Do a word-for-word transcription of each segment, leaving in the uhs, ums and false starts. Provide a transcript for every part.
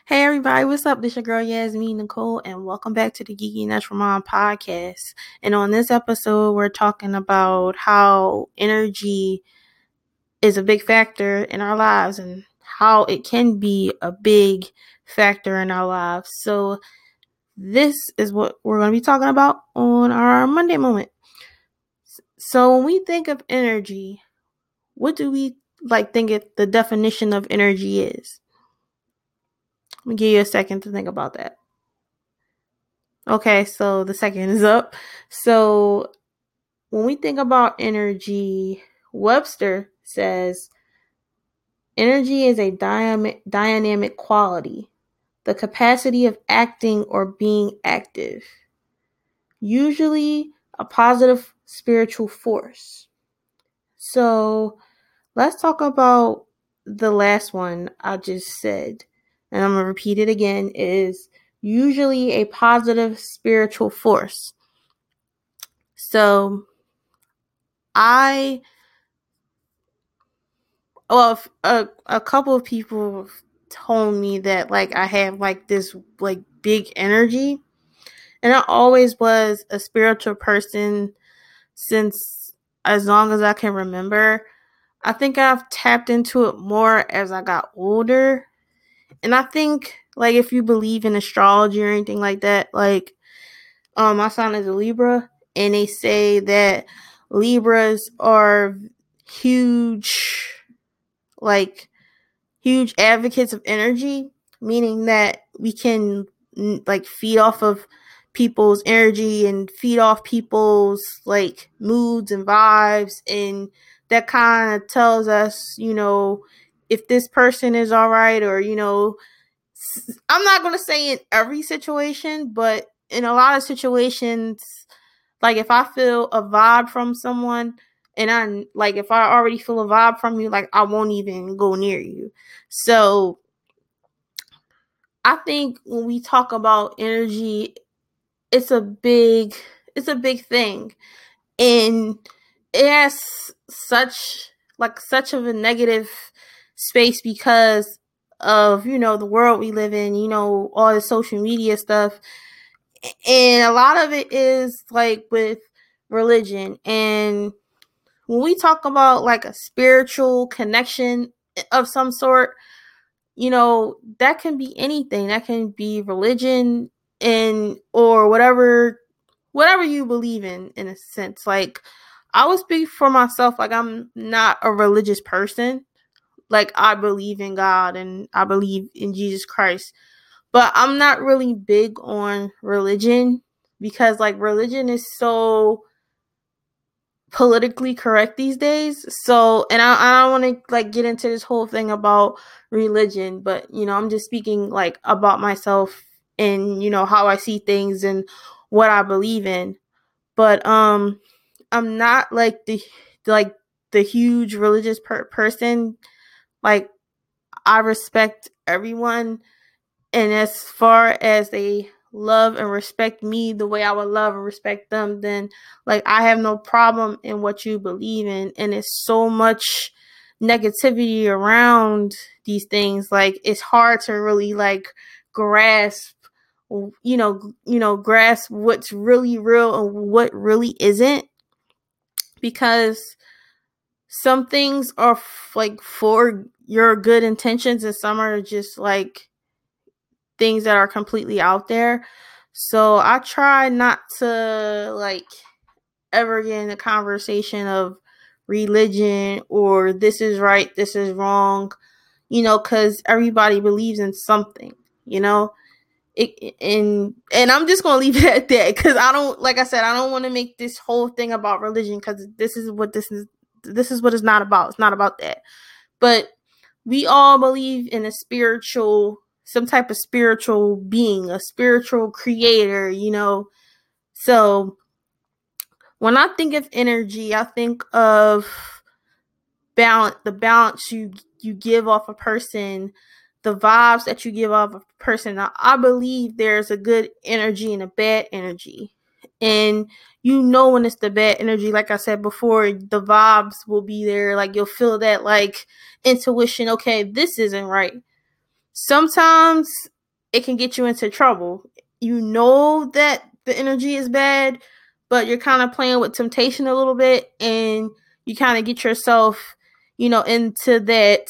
Hey everybody, what's up? This your girl Yasmin Nicole, and welcome back to the Geeky Natural Mom podcast. And on this episode, we're talking about how energy is a big factor in our lives and how it can be a big factor in our lives. So this is what we're going to be talking about on our Monday moment. So when we think of energy, what do we like think it, the definition of energy is? Let me give you a second to think about that. Okay, so the second is up. So when we think about energy, Webster says energy is a dynamic, dynamic quality, the capacity of acting or being active, usually a positive spiritual force. So let's talk about the last one I just said, and I'm going to repeat it again, is usually a positive spiritual force. So I, well, a, a couple of people told me that like I have like this like big energy, and I always was a spiritual person since as long as I can remember. I think I've tapped into it more as I got older, and I think like if you believe in astrology or anything like that, like um my sign is a Libra, and they say that Libras are huge like huge advocates of energy, meaning that we can like feed off of people's energy and feed off people's like moods and vibes, and that kind of tells us, you know, if this person is all right, or you know, I'm not going to say in every situation, but in a lot of situations, like if I feel a vibe from someone, and I like if I already feel a vibe from you, like I won't even go near you. So I think when we talk about energy, it's a big it's a big thing. And it has such like such of a negative space because of, you know, the world we live in, you know, all the social media stuff. And a lot of it is like with religion. And when we talk about like a spiritual connection of some sort, you know, that can be anything. That can be religion and or whatever whatever you believe in in a sense. Like I would speak for myself, like I'm not a religious person. Like I believe in God and I believe in Jesus Christ. But I'm not really big on religion because like religion is so politically correct these days. So, and I, I don't want to like get into this whole thing about religion, but you know, I'm just speaking like about myself and you know how I see things and what I believe in. But um, I'm not like the like the huge religious per- person. Like I respect everyone, and as far as they love and respect me the way I would love and respect them, then like I have no problem in what you believe in. And it's so much negativity around these things. Like it's hard to really like grasp you know you know grasp what's really real and what really isn't, because some things are f- like for your good intentions and some are just like things that are completely out there. So I try not to like ever get in a conversation of religion or this is right, this is wrong, you know, because everybody believes in something, you know. It, and and I'm just gonna leave it at that because I don't, like I said, I don't want to make this whole thing about religion because this is what this is. This is what it's not about. It's not about that. But we all believe in a spiritual, some type of spiritual being, a spiritual creator, you know. So when I think of energy, I think of balance, the balance you you give off a person, the vibes that you give off a person. Now, I believe there's a good energy and a bad energy. And you know when it's the bad energy, like I said before, the vibes will be there. Like you'll feel that like intuition, okay, this isn't right. Sometimes it can get you into trouble. You know that the energy is bad, but you're kind of playing with temptation a little bit, and you kind of get yourself, you know, into that,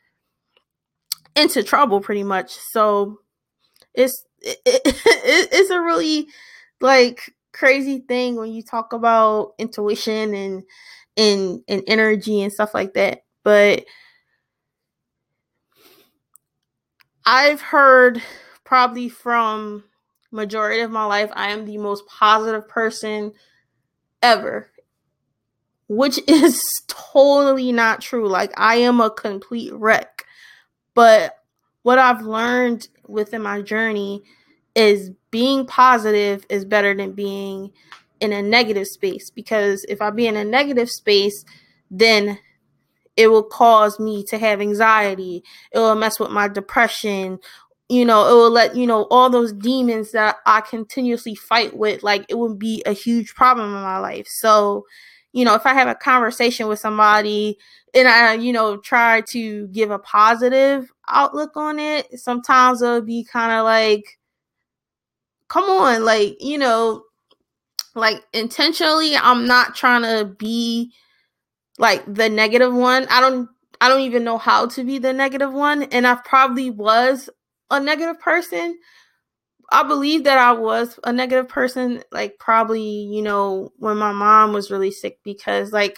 into trouble pretty much. So it's it, it, it's a really like crazy thing when you talk about intuition and and and energy and stuff like that. But I've heard probably from majority of my life, I am the most positive person ever, which is totally not true. Like, I am a complete wreck. But what I've learned within my journey is being positive is better than being in a negative space. Because if I be in a negative space, then it will cause me to have anxiety. It will mess with my depression. You know, it will let, you know, all those demons that I continuously fight with, like, it would be a huge problem in my life. So, you know, if I have a conversation with somebody and I, you know, try to give a positive outlook on it, sometimes it'll be kind of like, come on, like, you know, like intentionally, I'm not trying to be like the negative one. I don't I don't even know how to be the negative one, and I probably was a negative person. I believe that I was a negative person, like probably, you know, when my mom was really sick, because like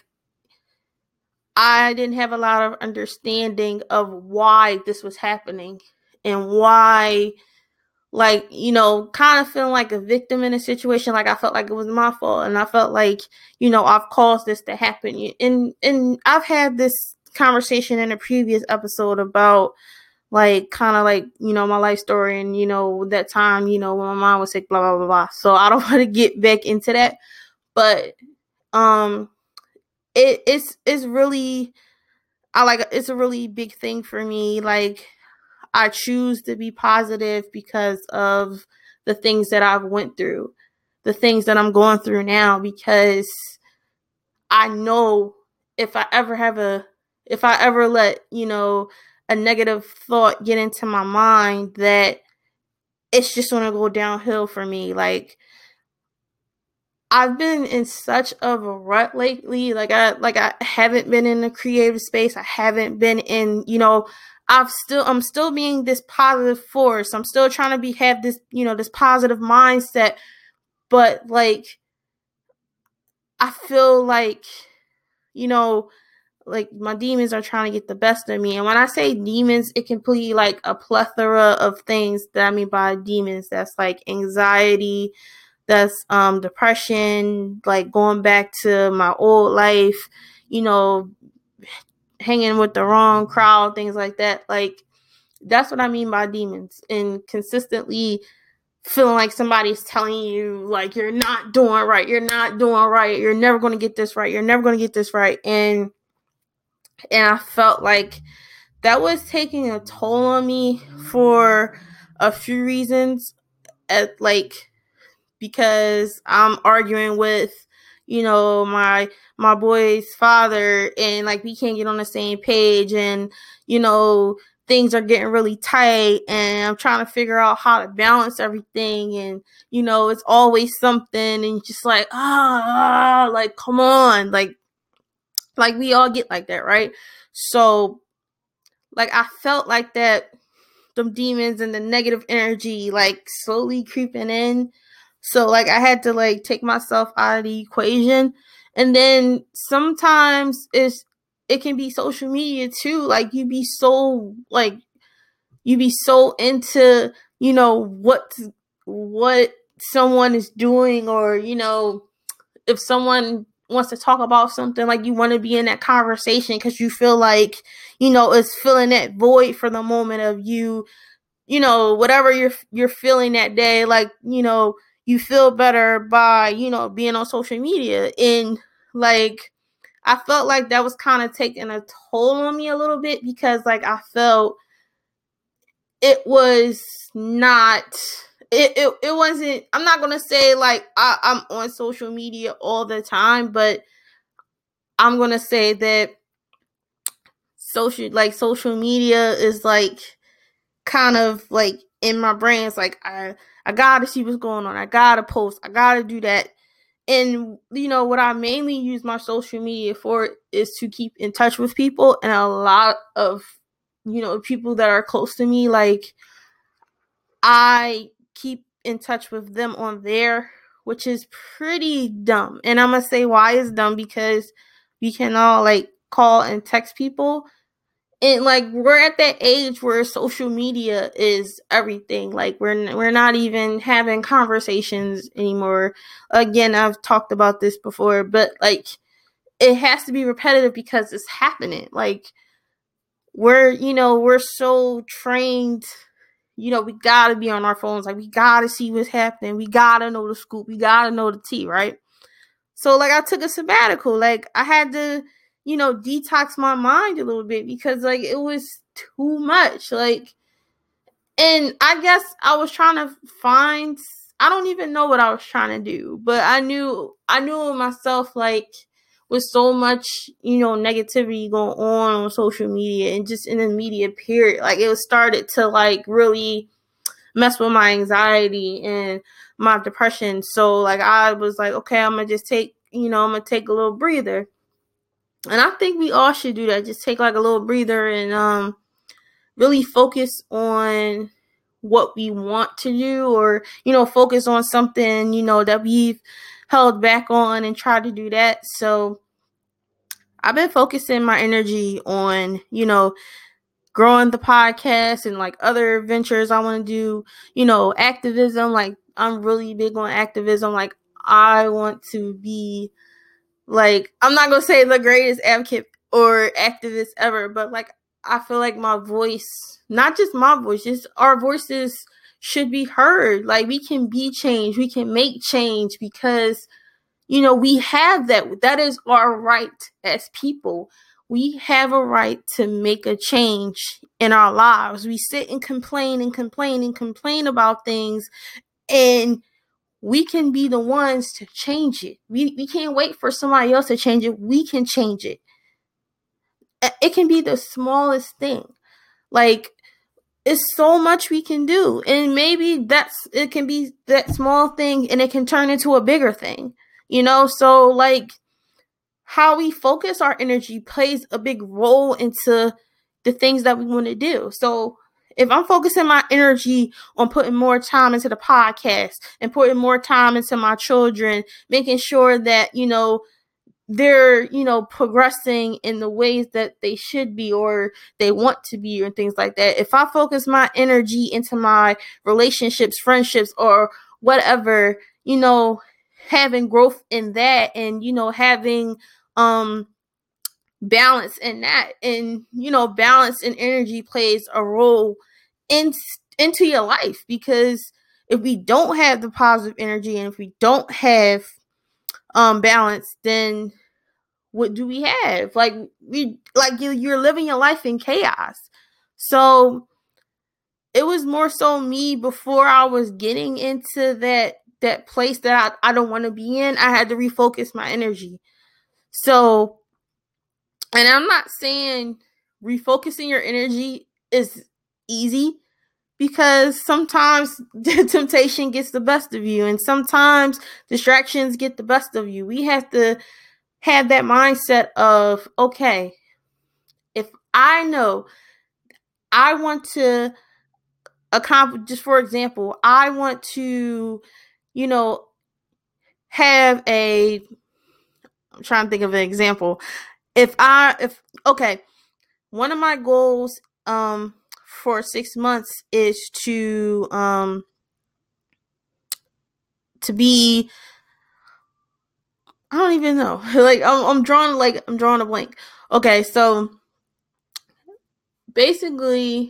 I didn't have a lot of understanding of why this was happening and why, like, you know, kind of feeling like a victim in a situation. Like, I felt like it was my fault, and I felt like, you know, I've caused this to happen. And and I've had this conversation in a previous episode about, like, kind of like, you know, my life story, and, you know, that time, you know, when my mom was sick, blah blah blah blah. So I don't want to get back into that, but um, it it's it's really, I like, it's a really big thing for me. Like, I choose to be positive because of the things that I've went through, the things that I'm going through now, because I know if I ever have a, if I ever let, you know, a negative thought get into my mind, that it's just going to go downhill for me. Like, I've been in such of a rut lately. Like I like I haven't been in the creative space. I haven't been in, you know, I've still I'm still being this positive force. I'm still trying to be have this, you know, this positive mindset, but like I feel like, you know, like my demons are trying to get the best of me. And when I say demons, it can be like a plethora of things that I mean by demons. That's like anxiety, that's um depression, like going back to my old life, you know, hanging with the wrong crowd, things like that. Like, that's what I mean by demons. And consistently feeling like somebody's telling you, like, you're not doing right, you're not doing right, you're never going to get this right, you're never going to get this right. And and I felt like that was taking a toll on me for a few reasons. At like Because I'm arguing with, you know, my my boy's father, and like we can't get on the same page, and, you know, things are getting really tight, and I'm trying to figure out how to balance everything, and, you know, it's always something, and just like, ah, like, come on, like like we all get like that, right? So like I felt like that, them demons and the negative energy like slowly creeping in. So like I had to like take myself out of the equation. And then sometimes it's it can be social media too. Like you be so like you be so into, you know, what what someone is doing, or, you know, if someone wants to talk about something, like you want to be in that conversation because you feel like, you know, it's filling that void for the moment of you, you know, whatever you're you're feeling that day, like, you know, you feel better by, you know, being on social media. And like I felt like that was kind of taking a toll on me a little bit, because like I felt it was not it, it, it wasn't, I'm not gonna say like I, I'm on social media all the time, but I'm gonna say that social like social media is like kind of like in my brain. It's like, I, I gotta see what's going on. I gotta post. I gotta do that. And, you know, what I mainly use my social media for is to keep in touch with people. And a lot of, you know, people that are close to me, like, I keep in touch with them on there, which is pretty dumb. And I'm going to say why it's dumb, because we can all, like, call and text people. And, like, we're at that age where social media is everything. Like, we're we're not even having conversations anymore. Again, I've talked about this before, but, like, it has to be repetitive because it's happening. Like, we're, you know, we're so trained, you know, we gotta be on our phones. Like, we gotta see what's happening. We gotta know the scoop. We gotta know the tea, right? So, like, I took a sabbatical. Like, I had to, you know, detox my mind a little bit because, like, it was too much. Like, and I guess I was trying to find, I don't even know what I was trying to do, but I knew, I knew myself, like, with so much, you know, negativity going on on social media and just in the media period, like, it was started to, like, really mess with my anxiety and my depression. So, like, I was like, okay, I'm gonna just take, you know, I'm gonna take a little breather. And I think we all should do that. Just take, like, a little breather and um really focus on what we want to do, or, you know, focus on something, you know, that we've held back on and try to do that. So I've been focusing my energy on, you know, growing the podcast and, like, other ventures I want to do, you know, activism. Like, I'm really big on activism. Like, I want to be, like, I'm not going to say the greatest advocate or activist ever, but, like, I feel like my voice, not just my voice, just our voices should be heard. Like, we can be change. We can make change because, you know, we have that. That is our right as people. We have a right to make a change in our lives. We sit and complain and complain and complain about things, and we can be the ones to change it. We we can't wait for somebody else to change it. We can change it. It can be the smallest thing. Like, it's so much we can do. And maybe that's, it can be that small thing and it can turn into a bigger thing. You know, so, like, how we focus our energy plays a big role into the things that we want to do. So if I'm focusing my energy on putting more time into the podcast and putting more time into my children, making sure that, you know, they're, you know, progressing in the ways that they should be or they want to be, or things like that. If I focus my energy into my relationships, friendships, or whatever, you know, having growth in that, and, you know, having um balance in that, and, you know, balance and energy plays a role in into your life. Because if we don't have the positive energy and if we don't have um balance, then what do we have? Like, we like you you're living your life in chaos. So it was more so me, before I was getting into that that place that I, I don't want to be in, I had to refocus my energy. So, and I'm not saying refocusing your energy is easy, because sometimes temptation gets the best of you, and sometimes distractions get the best of you. We have to have that mindset of, okay, if I know I want to accomplish, just for example, I want to, you know, have a, I'm trying to think of an example. If I, if, okay, one of my goals um for six months is to um to be, I don't even know. Like, I'm I'm drawing like I'm drawing a blank. Okay, so basically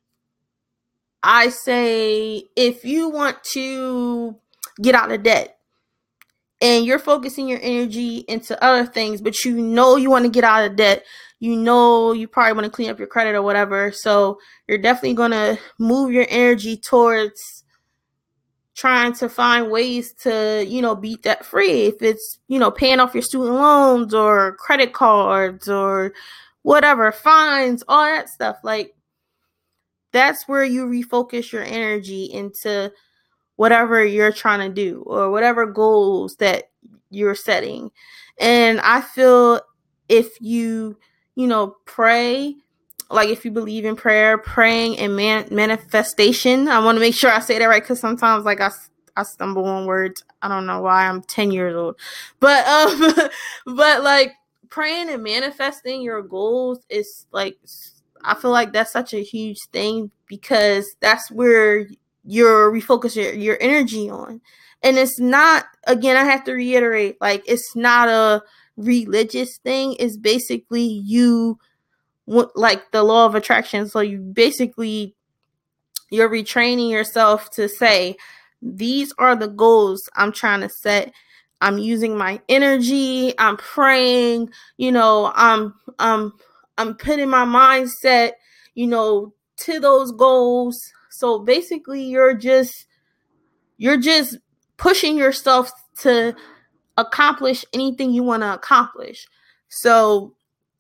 I say, if you want to get out of debt and you're focusing your energy into other things, but you know you want to get out of debt, you know you probably want to clean up your credit or whatever, so you're definitely going to move your energy towards trying to find ways to, you know, beat that free. If it's, you know, paying off your student loans or credit cards or whatever, fines, all that stuff. Like, that's where you refocus your energy into whatever you're trying to do or whatever goals that you're setting. And I feel if you, you know, pray, like if you believe in prayer, praying and man- manifestation, I want to make sure I say that right, because sometimes like I, I stumble on words. I don't know why. I'm ten years old. But um but like praying and manifesting your goals is like, I feel like that's such a huge thing, because that's where you're refocus your, your energy on. And it's not, again, I have to reiterate, like it's not a religious thing. It's basically you, like the law of attraction. So you basically, you're retraining yourself to say, these are the goals I'm trying to set. I'm using my energy. I'm praying, you know, I'm, I'm, I'm putting my mindset, you know, to those goals. So basically you're just, you're just pushing yourself to accomplish anything you want to accomplish. So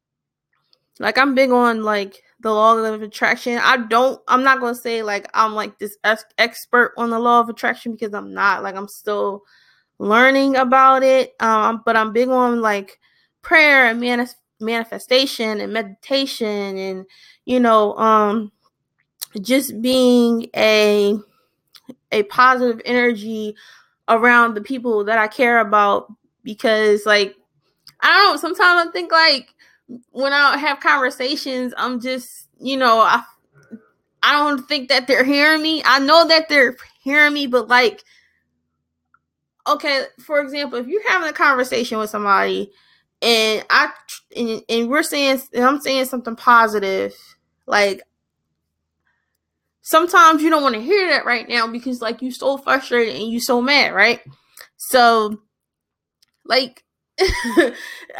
like I'm big on like the law of attraction. I don't, I'm not going to say like I'm like this expert on the law of attraction, because I'm not. Like I'm still learning about it. Um, but I'm big on like prayer and manif- manifestation and meditation, and, you know, um, just being a, a positive energy around the people that I care about. Because like, I don't know, sometimes I think like when I have conversations, I'm just, you know, I, I don't think that they're hearing me. I know that they're hearing me, but like, okay, for example, if you're having a conversation with somebody and I, and, and we're saying, and I'm saying something positive, like sometimes you don't want to hear that right now because like you so frustrated and you so mad, right? So like, I,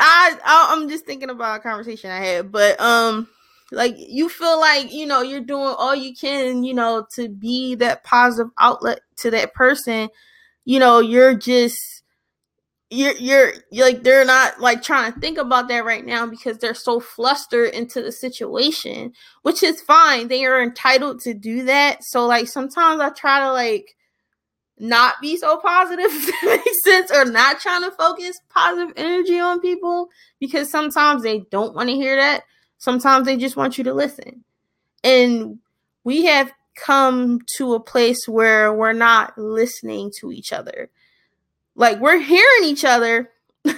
I I'm just thinking about a conversation I had, but um, like you feel like, you know, you're doing all you can, you know, to be that positive outlet to that person. You know, you're just you're you're, you're like, they're not like trying to think about that right now because they're so flustered into the situation, which is fine. They are entitled to do that. So like sometimes I try to like not be so positive, if that makes sense, or not trying to focus positive energy on people, because sometimes they don't want to hear that. Sometimes they just want you to listen. And we have come to a place where we're not listening to each other. Like we're hearing each other.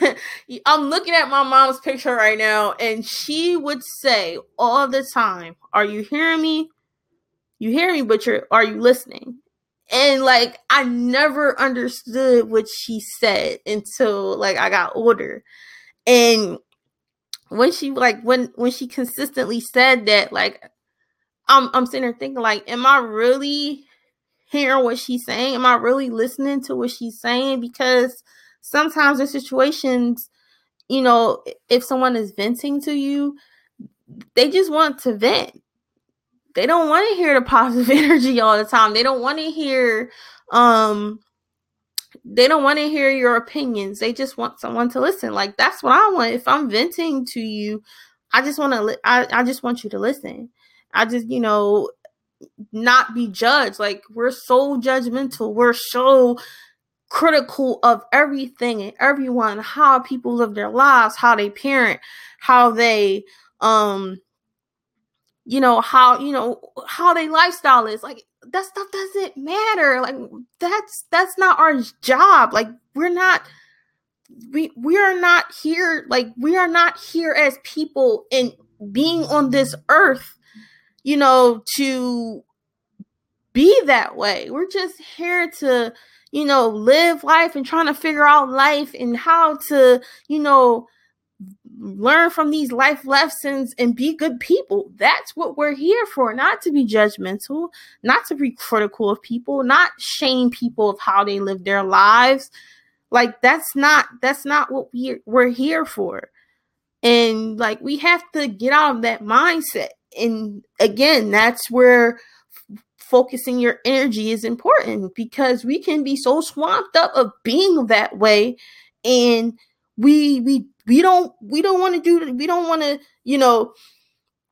I'm looking at my mom's picture right now, and she would say all the time, "Are you hearing me? You hear me, but you're, are you listening?" And like I never understood what she said until like I got older. And when she like when when she consistently said that, like I'm I'm sitting there thinking like, am I really hearing what she's saying? Am I really listening to what she's saying? Because sometimes in situations, you know, if someone is venting to you, they just want to vent. They don't want to hear the positive energy all the time. They don't want to hear um they don't want to hear your opinions. They just want someone to listen. Like that's what I want. If I'm venting to you, I just want to li- I I just want you to listen. I just, you know, not be judged. Like we're so judgmental. We're so critical of everything and everyone, how people live their lives, how they parent, how they um you know, how, you know, how their lifestyle is. Like that stuff doesn't matter. Like that's that's not our job. Like we're not we we are not here, like we are not here as people and being on this earth, you know, to be that way. We're just here to, you know, live life and trying to figure out life and how to, you know, learn from these life lessons and be good people. That's what we're here for, not to be judgmental, not to be critical of people, not shame people of how they live their lives. Like that's not that's not what we we're here for. And like we have to get out of that mindset. And again, that's where f- focusing your energy is important, because we can be so swamped up of being that way, and we we we don't we don't want to do we don't want to, you know,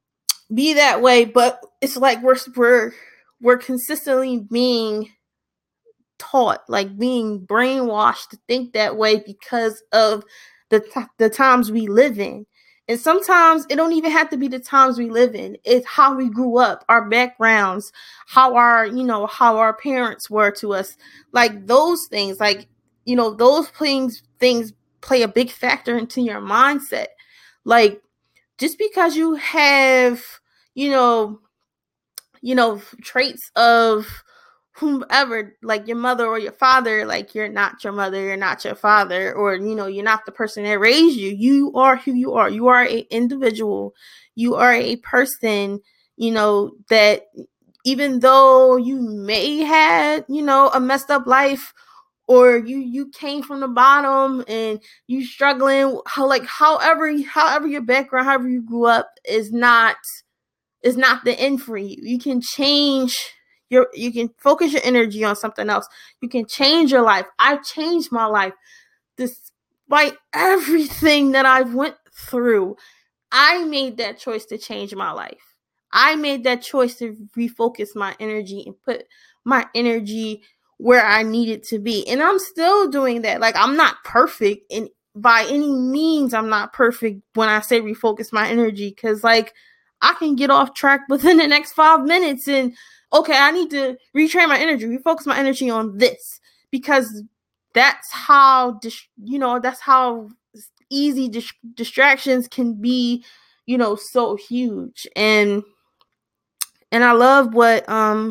be that way, but it's like we're we're we're consistently being taught, like being brainwashed to think that way because of the t- the times we live in. And sometimes it don't even have to be the times we live in. It's how we grew up, our backgrounds, how our, you know, how our parents were to us. Like those things, like, you know, those things things play a big factor into your mindset. Like just because you have, you know, you know, traits of whomever, like your mother or your father, like you're not your mother, you're not your father, or, you know, you're not the person that raised you. You are who you are. You are an individual. You are a person, you know, that even though you may have, you know, a messed up life, or you you came from the bottom and you struggling, how like however however your background, however you grew up is not is not the end for you. You can change your you can focus your energy on something else. You can change your life. I've changed my life despite everything that I've went through. I made that choice to change my life. I made that choice to refocus my energy and put my energy where I need it to be. And I'm still doing that. Like, I'm not perfect, and by any means I'm not perfect when I say refocus my energy, because like I can get off track within the next five minutes and okay, I need to retrain my energy, refocus my energy on this, because that's how, you know, that's how easy dis- distractions can be, you know, so huge. And and I love what um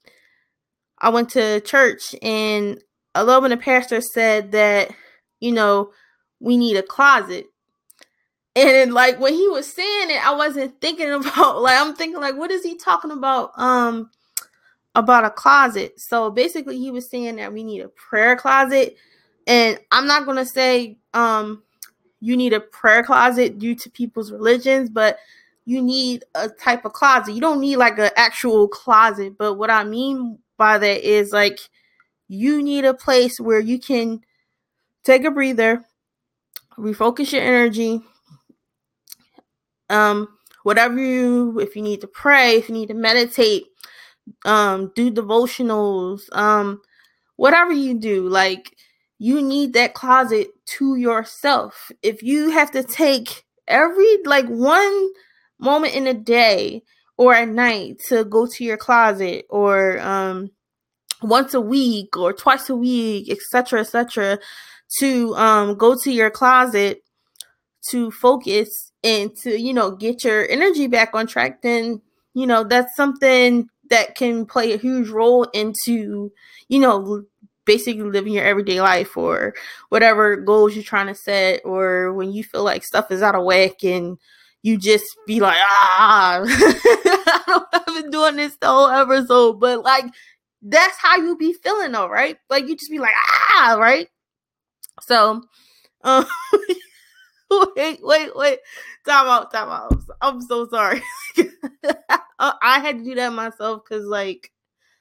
I went to church, and I love when the pastor said that, you know, we need a closet. And like when he was saying it, I wasn't thinking about, like, I'm thinking like, what is he talking about? Um about a closet. So basically he was saying that we need a prayer closet. And I'm not gonna say um you need a prayer closet due to people's religions, but you need a type of closet. You don't need like an actual closet, but what I mean by that is like you need a place where you can take a breather, refocus your energy, um whatever you, if you need to pray, if you need to meditate, um do devotionals, um whatever you do, like you need that closet to yourself. If you have to take every like one moment in a day or at night to go to your closet, or um once a week or twice a week, etc, etc, to um go to your closet to focus and to, you know, get your energy back on track, then, you know, that's something that can play a huge role into, you know, basically living your everyday life or whatever goals you're trying to set, or when you feel like stuff is out of whack and you just be like, ah, I don't, I've been doing this the whole episode, but like, that's how you be feeling though, right? Like you just be like, ah, right? So, um, wait, wait, wait. Time out, time out. I'm so, I'm so sorry. I had to do that myself because, like,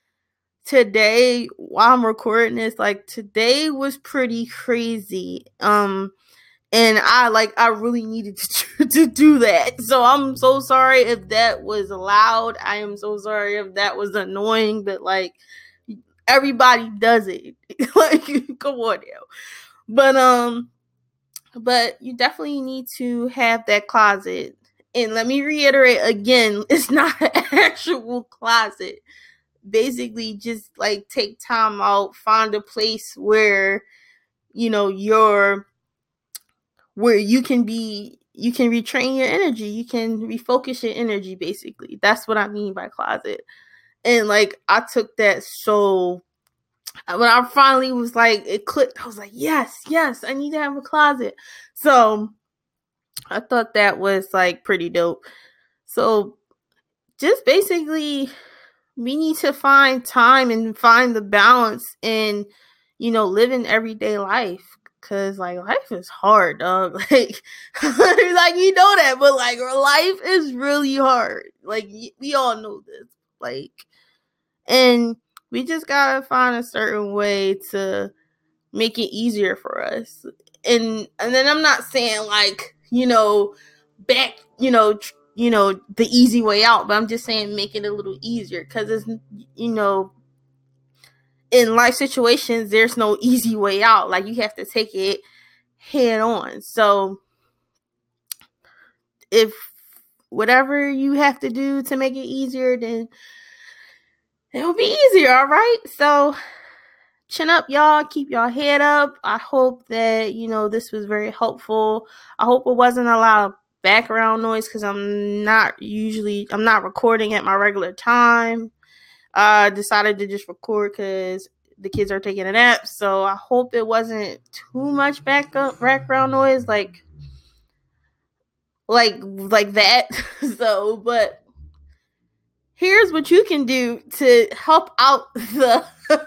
today, while I'm recording this, like, today was pretty crazy. Um, and I, like, I really needed to, to do that. So I'm so sorry if that was loud. I am so sorry if that was annoying, but, like, everybody does it. Like, come on now. But, um, but you definitely need to have that closet. And let me reiterate again, it's not an actual closet. Basically, just like take time out, find a place where, you know, you're, where you can be, you can retrain your energy, you can refocus your energy, basically. That's what I mean by closet. And like, I took that so, when I finally was like, it clicked, I was like, yes, yes, I need to have a closet. So, I thought that was like pretty dope. So just basically we need to find time and find the balance in, you know, living everyday life. Cause like life is hard, dog. Like, like you know that, but like life is really hard. Like we all know this. Like, and we just gotta find a certain way to make it easier for us. And and then I'm not saying like, you know, back, you know, tr- you know, the easy way out, but I'm just saying make it a little easier, because it's, you know, in life situations, there's no easy way out. Like, you have to take it head on. So if whatever you have to do to make it easier, then it'll be easier. All right. So chin up, y'all. Keep y'all head up. I hope that, you know, this was very helpful. I hope it wasn't a lot of background noise, because I'm not usually, I'm not recording at my regular time. I uh, decided to just record because the kids are taking a nap. So I hope it wasn't too much back up, background noise, like, like, like that. So, but here's what you can do to help out the,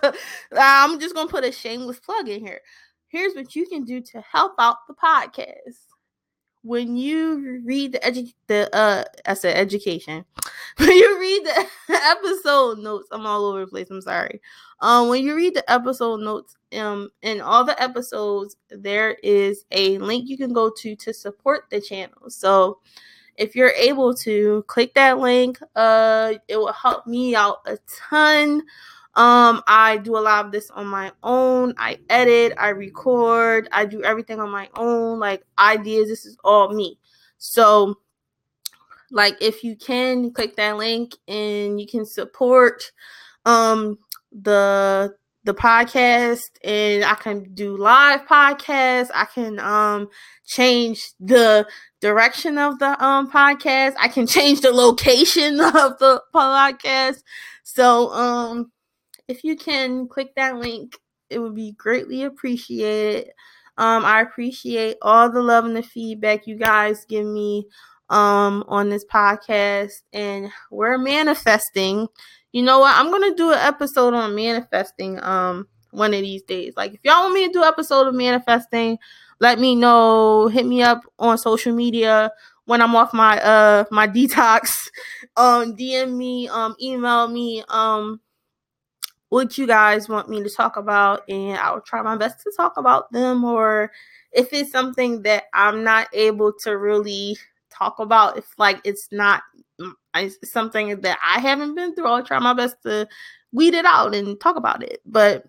I'm just going to put a shameless plug in here. Here's what you can do to help out the podcast. When you read the edu- the uh, I said education. When you read the episode notes, I'm all over the place. I'm sorry. Um, when you read the episode notes, um, in all the episodes, there is a link you can go to to support the channel. So if you're able to click that link, uh, it will help me out a ton. Um, I do a lot of this on my own. I edit, I record, I do everything on my own. Like, ideas, this is all me. So, like, if you can click that link and you can support um the the podcast, and I can do live podcasts. I can um change the direction of the um podcast. I can change the location of the podcast. So um if you can click that link, it would be greatly appreciated. Um, I appreciate all the love and the feedback you guys give me um, on this podcast. And we're manifesting. You know what? I'm going to do an episode on manifesting um, one of these days. Like, if y'all want me to do an episode of manifesting, let me know. Hit me up on social media when I'm off my uh my detox. Um, D M me, um, email me, um, what you guys want me to talk about, and I will try my best to talk about them. Or if it's something that I'm not able to really talk about, if like it's not it's something that I haven't been through, I'll try my best to weed it out and talk about it. But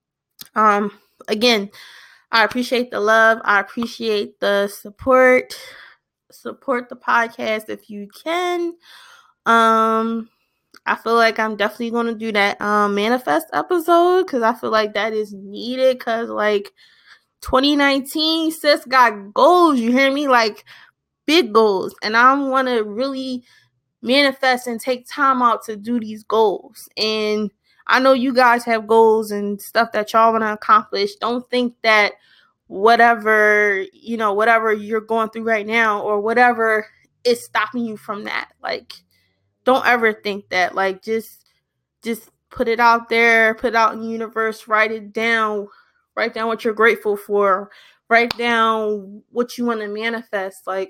um again, I appreciate the love. I appreciate the support. Support the podcast if you can. Um I feel like I'm definitely going to do that um, manifest episode, because I feel like that is needed, because like twenty nineteen, sis, got goals, you hear me? Like, big goals. And I want to really manifest and take time out to do these goals. And I know you guys have goals and stuff that y'all want to accomplish. Don't think that whatever, you know, whatever you're going through right now or whatever is stopping you from that. Like, don't ever think that. Like, just just put it out there, put it out in the universe, write it down, write down what you're grateful for, write down what you want to manifest. Like,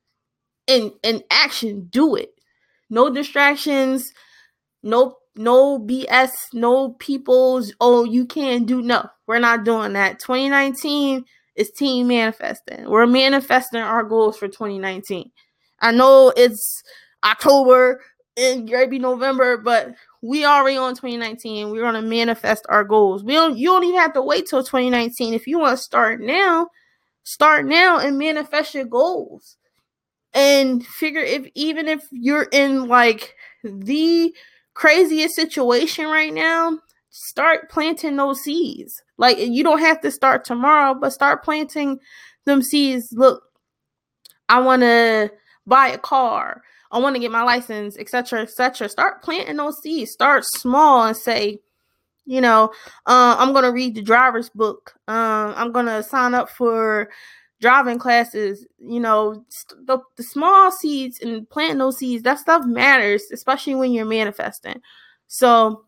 in in action, do it. No distractions, no no B S, no people's, oh, you can't do. No, we're not doing that. twenty nineteen is team manifesting. We're manifesting our goals for twenty nineteen. I know it's October and maybe November, but we already on twenty nineteen. We're gonna manifest our goals. We don't. You don't even have to wait till twenty nineteen. If you want to start now, start now and manifest your goals. And figure, if even if you're in like the craziest situation right now, start planting those seeds. Like, you don't have to start tomorrow, but start planting them seeds. Look, I want to buy a car. I want to get my license, et cetera, et cetera. Start planting those seeds. Start small and say, you know, uh, I'm going to read the driver's book. Um, I'm going to sign up for driving classes. You know, the, the small seeds and planting those seeds, that stuff matters, especially when you're manifesting. So,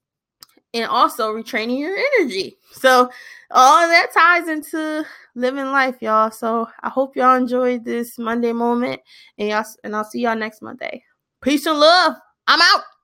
and also retraining your energy. So all that ties into living life, y'all. So I hope y'all enjoyed this Monday moment, and y'all, and I'll see y'all next Monday. Peace and love. I'm out.